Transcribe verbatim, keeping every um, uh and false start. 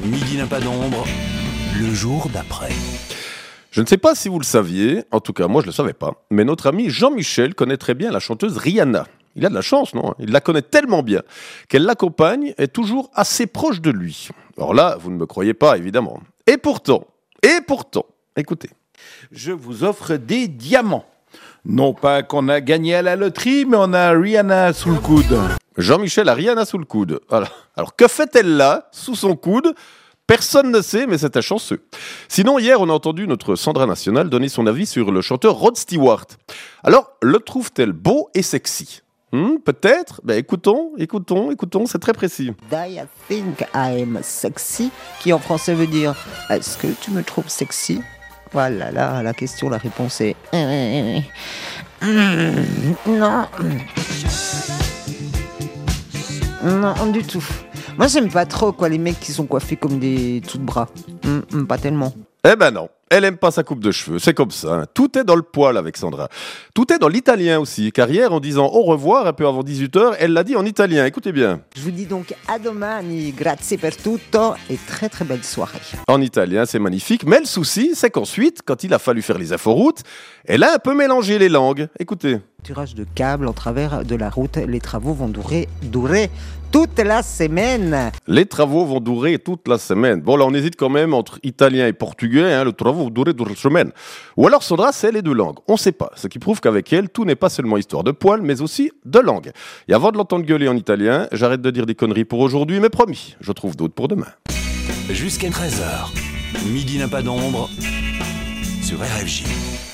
Midi n'a pas d'ombre, le jour d'après. Je ne sais pas si vous le saviez, en tout cas moi je ne le savais pas, mais notre ami Jean-Michel connaît très bien la chanteuse Rihanna. Il a de la chance, non ? Il la connaît tellement bien qu'elle l'accompagne et est toujours assez proche de lui. Alors là, vous ne me croyez pas, évidemment. Et pourtant, et pourtant, écoutez. Je vous offre des diamants. Non pas qu'on a gagné à la loterie, mais on a Rihanna sous le coude. Jean-Michel a Rihanna sous le coude. Voilà. Alors que fait-elle là, sous son coude ? Personne ne sait, mais c'est un chanceux. Sinon, hier, on a entendu notre Sandra Nationale donner son avis sur le chanteur Rod Stewart. Alors, le trouve-t-elle beau et sexy ? Hmm, peut-être ? Ben écoutons, écoutons, écoutons, c'est très précis. Do you think I'm sexy? Qui en français veut dire « Est-ce que tu me trouves sexy ?» Voilà, là, la question, la réponse est euh, euh, non. Non, du tout. Moi, j'aime pas trop quoi les mecs qui sont coiffés comme des tout de bras. Hum, hum, pas tellement. Eh ben non, elle aime pas sa coupe de cheveux, c'est comme ça. Hein. Tout est dans le poil avec Sandra. Tout est dans l'italien aussi, car hier, en disant au revoir un peu avant dix-huit heures, elle l'a dit en italien, écoutez bien. Je vous dis donc à domani, grazie per tutto et très très belle soirée. En italien, c'est magnifique, mais le souci, c'est qu'ensuite, quand il a fallu faire les inforoutes, elle a un peu mélangé les langues. Écoutez. Tirage de câbles en travers de la route, les travaux vont durer, durer toute la semaine. Les travaux vont durer toute la semaine. Bon, là, on hésite quand même entre italien et portugais. Hein, le travaux vont durer toute la semaine. Ou alors, Sandra, c'est les deux langues. On ne sait pas. Ce qui prouve qu'avec elle, tout n'est pas seulement histoire de poils, mais aussi de langue. Et avant de l'entendre gueuler en italien, j'arrête de dire des conneries pour aujourd'hui, mais promis, je trouve d'autres pour demain. Jusqu'à treize heures, Midi n'a pas d'ombre sur R F J.